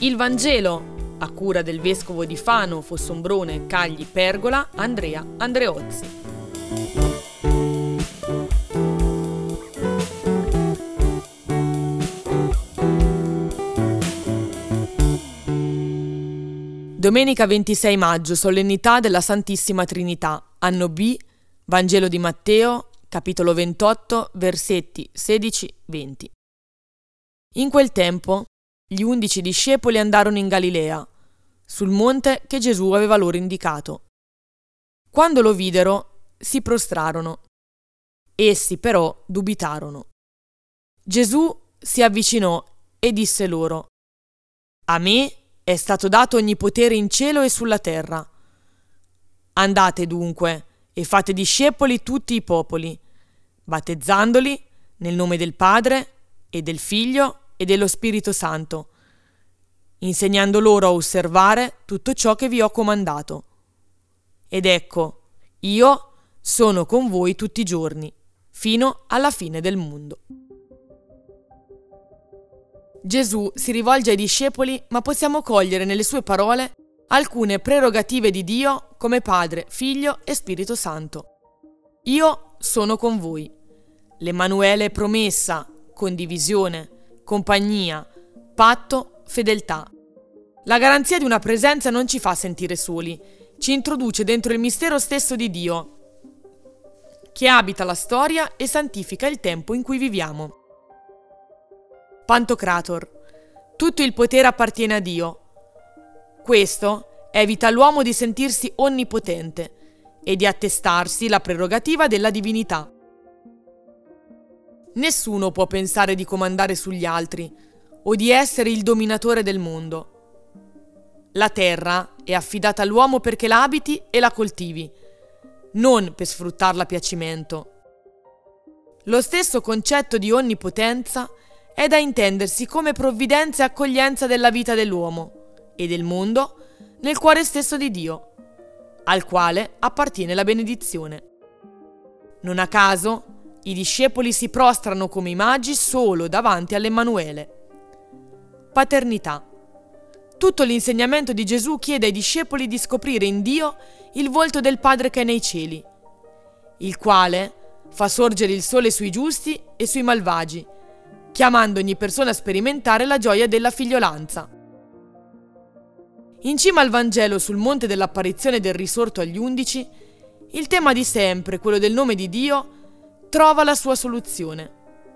Il Vangelo, a cura del vescovo di Fano, Fossombrone, Cagli, Pergola, Andrea Andreozzi. Domenica 26 maggio, solennità della Santissima Trinità, anno B, Vangelo di Matteo, capitolo 28, versetti 16-20. In quel tempo, gli 11 discepoli andarono in Galilea, sul monte che Gesù aveva loro indicato. Quando lo videro, si prostrarono. Essi però dubitarono. Gesù si avvicinò e disse loro: «A me è stato dato ogni potere in cielo e sulla terra. Andate dunque e fate discepoli tutti i popoli, battezzandoli nel nome del Padre e del Figlio e dello Spirito Santo, insegnando loro a osservare tutto ciò che vi ho comandato. Ed ecco, io sono con voi tutti i giorni, fino alla fine del mondo». Gesù si rivolge ai discepoli, ma possiamo cogliere nelle sue parole alcune prerogative di Dio come Padre, Figlio e Spirito Santo. Io sono con voi. L'Emanuele promessa, condivisione, compagnia, patto, fedeltà. La garanzia di una presenza non ci fa sentire soli, ci introduce dentro il mistero stesso di Dio, che abita la storia e santifica il tempo in cui viviamo. Pantocrator. Tutto il potere appartiene a Dio. Questo evita all'uomo di sentirsi onnipotente e di attestarsi la prerogativa della divinità. Nessuno può pensare di comandare sugli altri o di essere il dominatore del mondo. La terra è affidata all'uomo perché la abiti e la coltivi, non per sfruttarla a piacimento. Lo stesso concetto di onnipotenza è da intendersi come provvidenza e accoglienza della vita dell'uomo e del mondo nel cuore stesso di Dio, al quale appartiene la benedizione. Non a caso, i discepoli si prostrano come i magi solo davanti all'Emanuele. Paternità. Tutto l'insegnamento di Gesù chiede ai discepoli di scoprire in Dio il volto del Padre che è nei cieli, il quale fa sorgere il sole sui giusti e sui malvagi, chiamando ogni persona a sperimentare la gioia della figliolanza. In cima al Vangelo, sul monte dell'apparizione del risorto agli 11, il tema di sempre, quello del nome di Dio, trova la sua soluzione.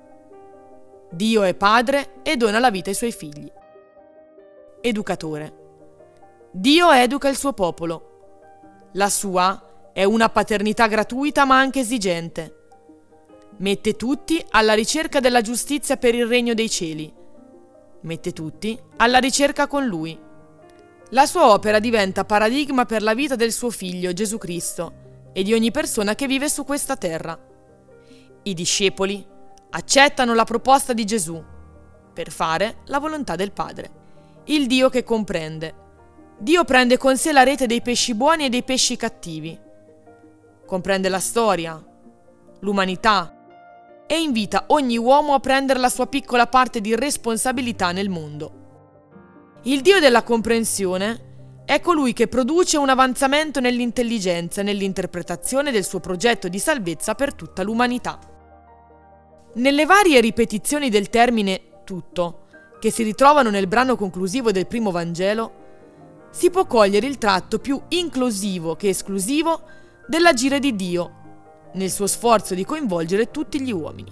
Dio è padre e dona la vita ai suoi figli. Educatore. Dio educa il suo popolo. La sua è una paternità gratuita ma anche esigente. Mette tutti alla ricerca della giustizia per il regno dei cieli. Mette tutti alla ricerca con lui. La sua opera diventa paradigma per la vita del suo figlio Gesù Cristo e di ogni persona che vive su questa terra. I discepoli accettano la proposta di Gesù per fare la volontà del Padre. Il Dio che comprende. Dio prende con sé la rete dei pesci buoni e dei pesci cattivi. Comprende la storia, l'umanità e invita ogni uomo a prendere la sua piccola parte di responsabilità nel mondo. Il Dio della comprensione è colui che produce un avanzamento nell'intelligenza e nell'interpretazione del suo progetto di salvezza per tutta l'umanità. Nelle varie ripetizioni del termine tutto, che si ritrovano nel brano conclusivo del primo Vangelo, si può cogliere il tratto più inclusivo che esclusivo dell'agire di Dio nel suo sforzo di coinvolgere tutti gli uomini.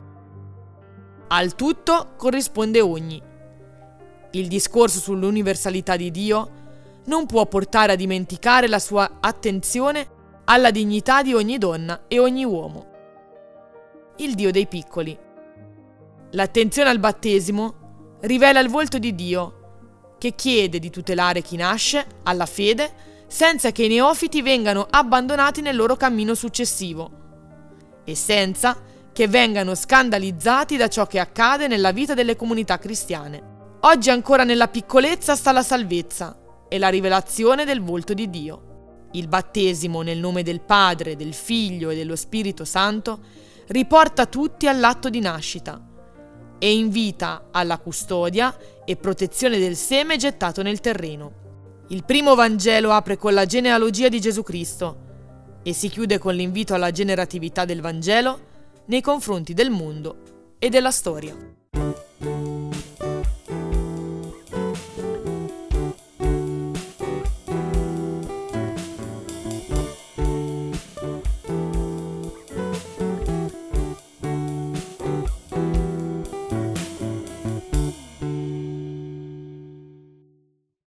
Al tutto corrisponde ogni. Il discorso sull'universalità di Dio non può portare a dimenticare la sua attenzione alla dignità di ogni donna e ogni uomo. Il Dio dei piccoli. L'attenzione al battesimo rivela il volto di Dio, che chiede di tutelare chi nasce alla fede senza che i neofiti vengano abbandonati nel loro cammino successivo e senza che vengano scandalizzati da ciò che accade nella vita delle comunità cristiane. Oggi ancora nella piccolezza sta la salvezza e la rivelazione del volto di Dio. Il battesimo nel nome del Padre, del Figlio e dello Spirito Santo riporta tutti all'atto di nascita, e invita alla custodia e protezione del seme gettato nel terreno. Il primo Vangelo apre con la genealogia di Gesù Cristo e si chiude con l'invito alla generatività del Vangelo nei confronti del mondo e della storia.